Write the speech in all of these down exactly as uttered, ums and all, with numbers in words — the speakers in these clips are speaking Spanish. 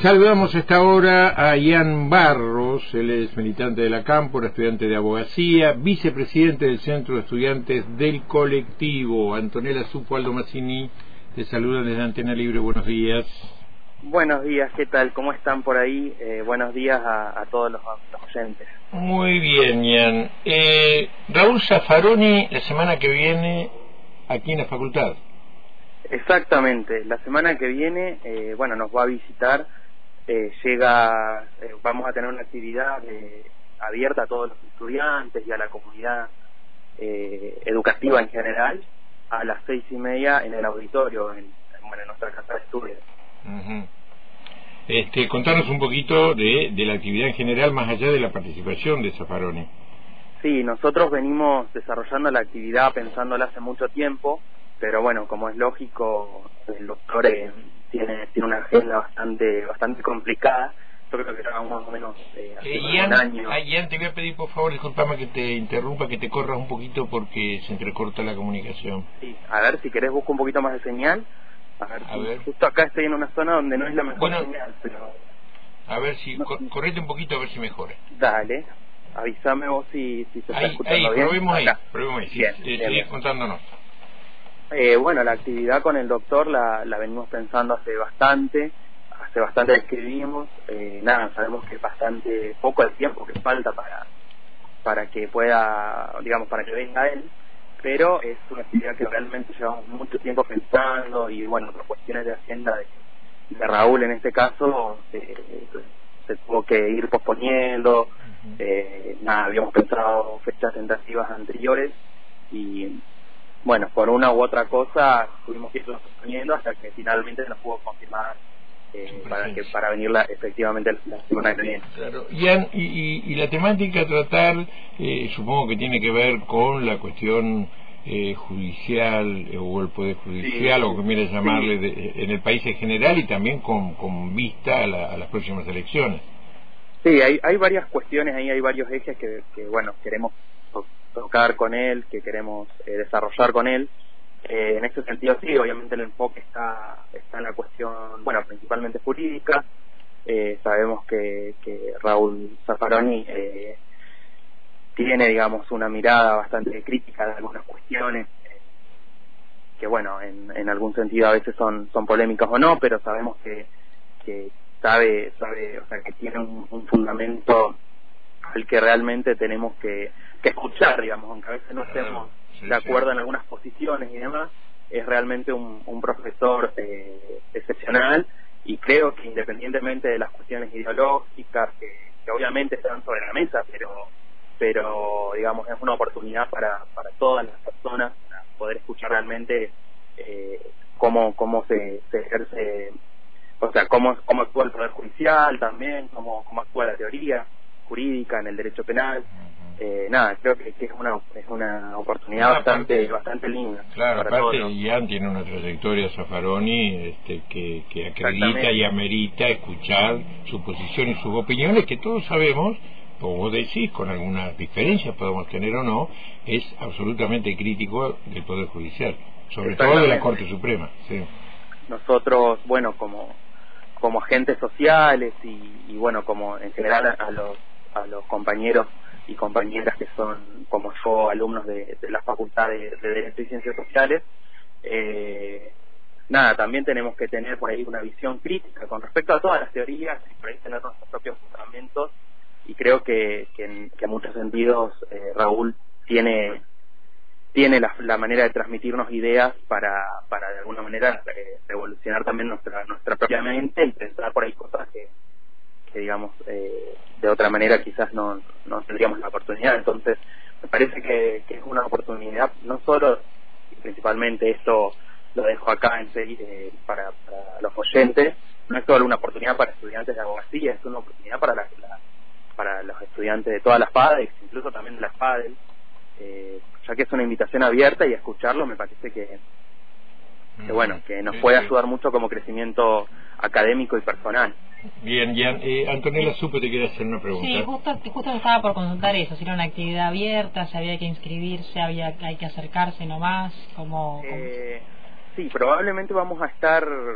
Saludamos a esta hora a Ian Barros, él es militante de la Cámpora, estudiante de abogacía, vicepresidente del Centro de Estudiantes del Colectivo. Antonella Supo, Aldo Mazzini, te saludan desde Antena Libre, buenos días. Buenos días, ¿qué tal? ¿Cómo están por ahí? Eh, buenos días a, a todos los, los oyentes. Muy bien, Ian. Eh, Raúl Zaffaroni, la semana que viene, aquí en la facultad. Exactamente, la semana que viene, eh, bueno, nos va a visitar. Eh, llega, eh, vamos a tener una actividad eh, abierta a todos los estudiantes y a la comunidad eh, educativa en general a las seis y media en el auditorio, en, en, bueno, en nuestra casa de estudios. Uh-huh. Este, contanos un poquito de, de la actividad en general, más allá de la participación de Zaffaroni. Sí, nosotros venimos desarrollando la actividad pensándola hace mucho tiempo, pero bueno, como es lógico, el doctor eh, tiene tiene una agenda bastante bastante complicada. Yo creo que llevamos más o menos eh, hace eh, más Ian, de un año. ah, Ian, te voy a pedir por favor, disculpame que te interrumpa, que te corras un poquito porque se entrecorta la comunicación. Sí, a ver, si querés busco un poquito más de señal. A ver, a si, ver. Justo acá estoy en una zona donde no es la mejor bueno, señal, pero... A ver si, no, cor, correte un poquito a ver si mejora. Dale, avísame vos si, si se está Ahí, escuchando ahí, bien. probemos ahí, Acá. probemos ahí, sí, Bien, eh, bien, seguís bien. contándonos. Eh, bueno, la actividad con el doctor la, la venimos pensando hace bastante, hace bastante que escribimos, eh, nada, sabemos que es bastante poco el tiempo que falta para para que pueda, digamos, para que venga él, pero es una actividad que realmente llevamos mucho tiempo pensando y bueno, por cuestiones de agenda de, de Raúl en este caso, eh, se tuvo que ir posponiendo, uh-huh. eh, nada, habíamos pensado fechas tentativas anteriores y bueno, por una u otra cosa tuvimos que irlo sosteniendo hasta que finalmente nos pudo confirmar eh, para que para venir la, efectivamente la semana que viene. Claro. Ian, y, y, y la temática a tratar, eh, supongo que tiene que ver con la cuestión eh, judicial eh, o el poder judicial, sí, o como quieras llamarle, sí. de, en el país en general y también con, con vista a, la, a las próximas elecciones. Sí, hay, hay varias cuestiones ahí, hay varios ejes que, que bueno, queremos tocar con él, que queremos eh, desarrollar con él. Eh, en ese sentido sí, obviamente el enfoque está está en la cuestión, bueno, principalmente jurídica. Eh, sabemos que, que Raúl Zaffaroni eh, tiene, digamos, una mirada bastante crítica de algunas cuestiones eh, que, bueno, en, en algún sentido a veces son son polémicas o no, pero sabemos que, que sabe, sabe, o sea, que tiene un, un fundamento al que realmente tenemos que, que escuchar, digamos, aunque a veces no estemos sí, de acuerdo sí. en algunas posiciones y demás. Es realmente un, un profesor eh, excepcional y creo que independientemente de las cuestiones ideológicas que, que obviamente están sobre la mesa, pero pero digamos es una oportunidad para, para todas las personas para poder escuchar realmente eh, cómo cómo se, se ejerce, o sea, cómo cómo actúa el poder judicial también, cómo cómo actúa la teoría jurídica en el derecho penal. Eh, nada, creo que, que es una es una oportunidad no, bastante aparte, bastante linda. Claro, para aparte todos. Ian tiene una trayectoria Zaffaroni este, que, que acredita y amerita escuchar su posición y sus opiniones, que todos sabemos, como vos decís, con algunas diferencias podemos tener o no, es absolutamente crítico del Poder Judicial, sobre todo de la Corte Suprema. Sí. Nosotros, bueno, como como agentes sociales y, y bueno, como en general a, a los a los compañeros y compañeras que son, como yo, alumnos de, de la Facultad de, de Derecho y Ciencias Sociales, eh, nada, también tenemos que tener por ahí una visión crítica con respecto a todas las teorías y por ahí tener nuestros propios fundamentos, y creo que, que, en, que en muchos sentidos eh, Raúl tiene tiene la, la manera de transmitirnos ideas para, para de alguna manera eh, revolucionar también nuestra nuestra propia mente y pensar por ahí cosas que que digamos eh, de otra manera quizás no, no tendríamos la oportunidad. Entonces me parece que, que es una oportunidad, no solo y principalmente esto lo dejo acá en serio, eh, para, para los oyentes, no es solo una oportunidad para estudiantes de abogacía, es una oportunidad para la, la, para los estudiantes de todas las PADEX, incluso también de las PADEL, eh, ya que es una invitación abierta, y a escucharlo me parece que, que bueno, que nos puede ayudar mucho como crecimiento académico y personal. Bien, Ian. Eh, Antonella Supo te quiere hacer una pregunta. Sí, justo, justo estaba por consultar eso, si era una actividad abierta, si había que inscribirse, había hay que acercarse nomás, como... Eh, sí, probablemente vamos a estar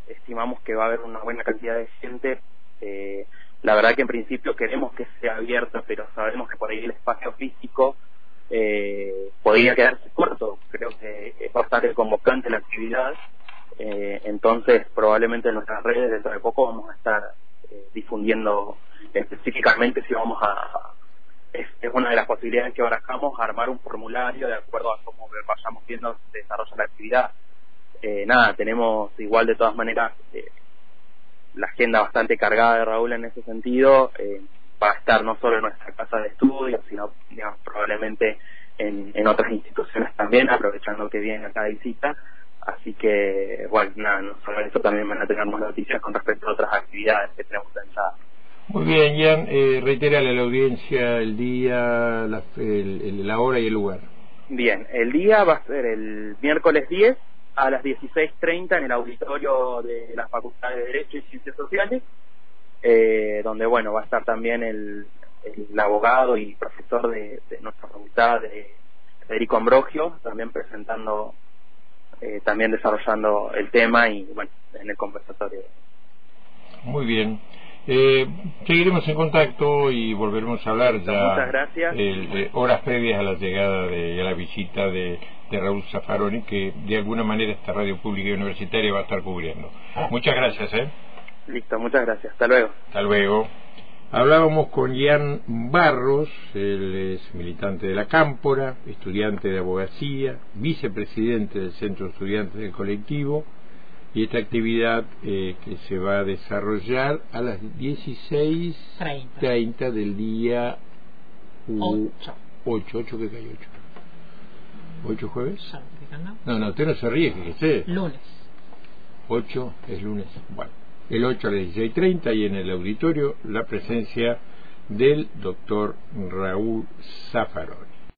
estimamos que va a haber una buena cantidad de gente. Eh, la verdad que en principio queremos que sea abierto, pero sabemos que por ahí el espacio físico eh, podría quedarse corto. Creo que es bastante convocante la actividad, eh, entonces probablemente en nuestras redes dentro de poco vamos a estar eh, difundiendo específicamente si vamos a... Es, es una de las posibilidades que barajamos, armar un formulario de acuerdo a cómo vayamos viendo se desarrolla la actividad. Eh, nada, tenemos igual de todas maneras eh, la agenda bastante cargada de Raúl en ese sentido. Eh, va a estar no solo en nuestra casa de estudio, sino digamos, probablemente en, en otras instituciones también, aprovechando que viene acá de visita. Así que, bueno, nada, no solo eso, también van a tener más noticias con respecto a otras actividades que tenemos pensadas. Muy bien, Jan, eh, reitérale a la audiencia el día, la, el, el, la hora y el lugar. Bien, el día va a ser el miércoles diez a las dieciséis treinta en el auditorio de la Facultad de Derecho y Ciencias Sociales, eh, donde, bueno, va a estar también el, el abogado y profesor de, de nuestra facultad, de Federico Ambrogio, también presentando, eh, también desarrollando el tema y, bueno, en el conversatorio. Muy bien. Eh, seguiremos en contacto y volveremos a hablar ya. Muchas gracias. Eh, eh, horas previas a la llegada de a la visita de, de Raúl Zaffaroni, que de alguna manera esta radio pública y universitaria va a estar cubriendo. Muchas gracias. ¿eh? Listo, muchas gracias. Hasta luego. Hasta luego. Hablábamos con Jan Barros, él es militante de la Cámpora, estudiante de abogacía, vicepresidente del Centro de Estudiantes del Colectivo. Y esta actividad eh, que se va a desarrollar a las dieciséis treinta del día ocho. ¿ocho que cae ocho? ¿ocho jueves? No, no, usted no se ríe, que sé. Lunes. ocho es lunes. Bueno, el ocho a las dieciséis treinta y en el auditorio la presencia del doctor Raúl Zaffaroni.